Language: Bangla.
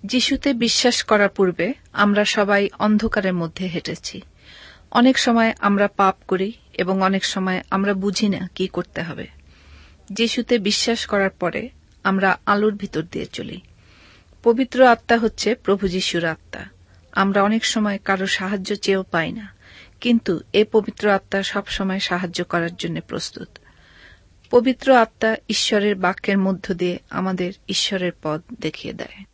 যিশুতে বিশ্বাস করার পূর্বে আমরা সবাই অন্ধকারের মধ্যে হেঁটেছি। অনেক সময় আমরা পাপ করি এবং অনেক সময় আমরা বুঝি না কি করতে হবে। যিশুতে বিশ্বাস করার পরে আমরা আলোর ভিতর দিয়ে চলি। পবিত্র আত্মা হচ্ছে প্রভু যিশুর আত্মা। আমরা অনেক সময় কারো সাহায্য চেয়েও পাই না, কিন্তু এ পবিত্র আত্মা সবসময় সাহায্য করার জন্য প্রস্তুত। পবিত্র আত্মা ঈশ্বরের বাক্যের মধ্য দিয়ে আমাদের ঈশ্বরের পথ দেখিয়ে দেয়।